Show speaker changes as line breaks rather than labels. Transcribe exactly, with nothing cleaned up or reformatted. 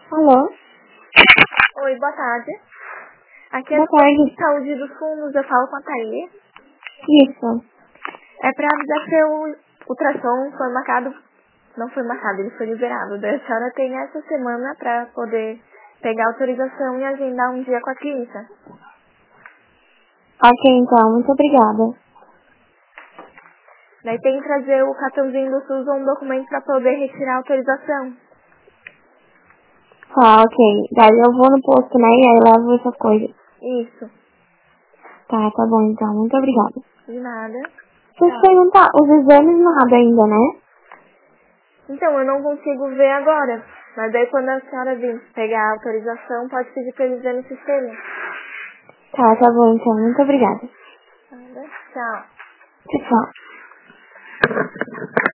Alô?
Oi, boa tarde. Aqui é
Boa tarde.
Saúde dos Fundos, eu falo com a Thaís.
Isso.
É pra avisar que o ultrassom foi marcado, não foi marcado, ele foi liberado. Daí a senhora tem essa semana pra poder pegar autorização e agendar um dia com a clínica.
Ok, então, muito obrigada.
Daí tem que trazer o cartãozinho do SUS ou um documento pra poder retirar a autorização.
Tá, ok. Daí eu vou no posto, né, e aí levo essa coisa.
Isso.
Tá, tá bom, então, muito obrigada.
De nada.
Deixa eu te perguntar, os exames nada ainda, né?
Então, eu não consigo ver agora. Mas daí quando a senhora vir pegar a autorização, pode pedir pra eles verem no sistema.
Tá, tá bom, então, muito obrigada.
Nada. Tchau.
Tchau, tchau.